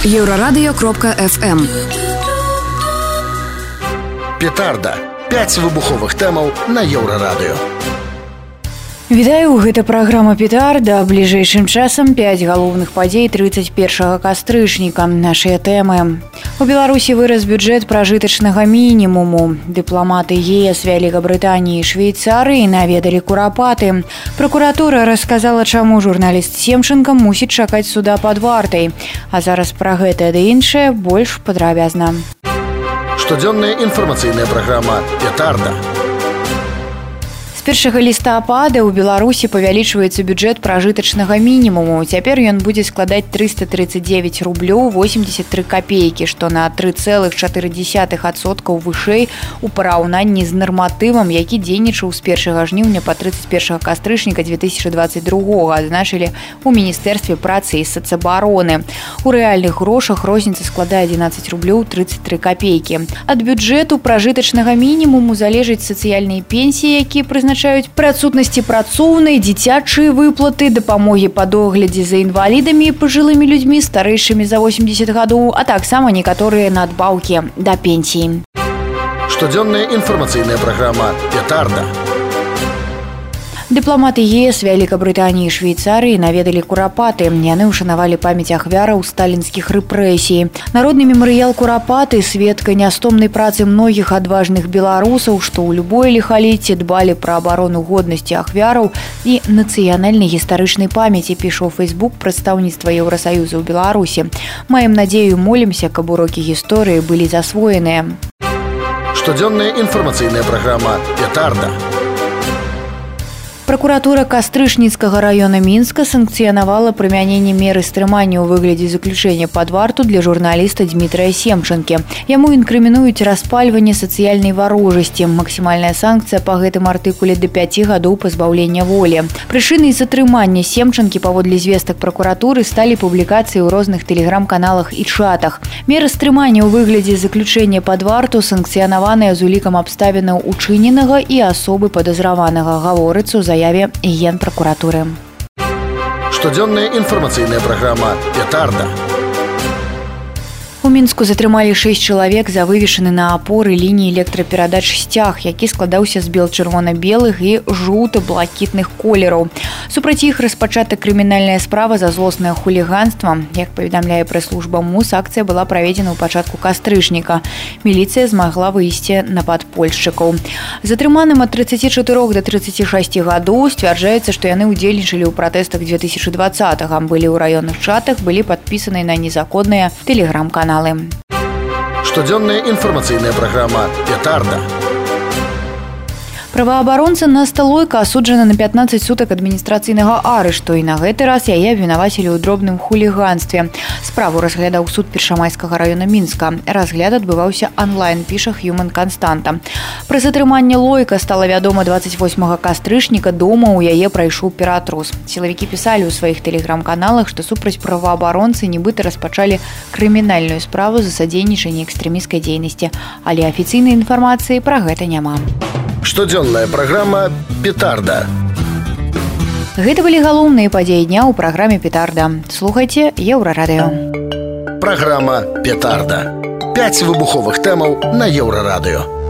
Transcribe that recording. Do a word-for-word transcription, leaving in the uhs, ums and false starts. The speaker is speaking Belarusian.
Еврорадио кропка эф эм. Петарда. пяць выбуховых тэмаў на Еўрарадыё. Вітаю, гэта праграма «Петарда». Бліжэйшым часам пяць галоўных падзей тридцать первого кастрычніка. Нашыя тэмы. У Беларусі вырас бюджэт пражытачнага мінімуму. Дыпламаты ЕС, Вялікабрытаніі і Швейцарыі наведалі курапаты. Пракуратура расказала, чаму журналіст Семченко мусіць чакаць суда пад вартай. А зараз пра гэта ды іншае больш падрабязна. Штодзённая інфармацыйная праграма «Петарда». З першага лістапада ў Беларусі павялічваецца бюджэт пражытачнага мінімуму. Цяпер ён будзе складаць триста тридцать девять рублёў восемьдесят три копейкі, што на три целых четыре десятых адсотка вышэй у параўнанні з нарматывам, які дзейнічаў з першага жніўня па тридцать первого кастрычніка две тысячи двадцать другого, адзначылі ў Міністэрстве працы і сацабароны. У рэальных грошах розніца складае одиннадцать рублёў тридцать три копейкі. Ад бюджэту пражытачнага мінімуму залежаць сацыяльныя пенсіі, якія прызначаюць пры адсутнасці працоўнай, дзіцячыя выплаты, дапамогі па доглядзе за інвалідамі і пажылымі людзьмі старэйшымі за восемьдесят гадоў, а таксама некаторыя надбаўкі да пенсіі. Штодзённая інфармацыйная праграма «Петарда». Дыпламаты ЕС, Вялікабрытаніі і Швейцарыі наведалі курапаты. Яны ўшанавалі памяць ахвяраў сталінскіх рэпрэсій. Народны мемарыял «Курапаты» – сведка нястомнай працы многіх адважных беларусаў, што ў любое ліхалецце дбалі пра абарону годнасці ахвяраў і нацыянальнай гістарычнай памяці, піша ў Фейсбук прадстаўніцтва Еўрасаюза ў Беларусі. Маем надзею, молімся, каб урокі гісторыі былі засвоеныя. Штодзённая інфармацыйная праграма «Петарда». Пракуратура Кастрычніцкага раёна Мінска санкцыянавала прымяненне меры стрымання ў выглядзе заключэння пад варту для журналіста Дмітрая Семченкі. Яму інкрымінуюць распальванне сацыяльнай варожасці. Максімальная санкцыя па гэтым артыкуле да пяці гадоў пазбаўлення волі. Прычынай затрымання Семченкі, паводле звестак пракуратуры, сталі публікацыі ў розных тэлеграм-каналах і чатах. Мера стрымання ў выглядзе заключэння пад варту санкцыянаваная з улікам абставінаў учыненага і асобы падазраванага, гаворыцца ў заяве Генпракуратуры. Штодзённая інфармацыйная праграма «Петарда». У Мінску затрымалі шэсць чалавек за вывешаны на апоры лініі электраперадач сцяг, які складаўся з бел-чырвона-белых і жоўта-блакітных колераў. Супраць іх распачата крымінальная справа за злоснае хуліганства. Як паведамляе прэс-служба МУС, акцыя была праведзена ў пачатку кастрычніка. Міліцыя змагла выйсці на падпольшчыкаў. Затрыманым ад тридцати чатырох да тридцати шасці гадоў сцвярджаецца, што яны ўдзельнічалі ў пратэстах две тысячи двадцатого, былі ў раённых чатах, былі падпісаны на незаконныя тэлеграм-каналы. Штодзённая інфармацыйная праграма «Петарда». Праваабаронца Наста Лойка асуджана на пятнадцать сутак адміністрацыйнага арышту, і на гэты раз яе абвінавацілі ў дробным хуліганстве. Справу разглядаў суд Першамайскага раёна Мінска. Разгляд адбываўся онлайн, піша Human Константа. Пра затрыманне Лойка стала вядома двадцать восьмага кастрычніка, дома ў яе прайшоў ператрус. Сілавікі пісалі ў сваіх тэлеграм-каналах, што супраць праваабаронцы нібыта распачалі крымінальную справу за садзейнічанне экстрэмісцкай дзейнасці, але афіцыйнай інфармацыі пра гэта няма. Штодзённая праграма «Петарда». Гэта былі галоўныя падзеі дня ў праграме «Петарда». Слухайце Еўрарадыё. Праграма «Петарда». пяць выбуховых тэмаў на Еўрарадыё.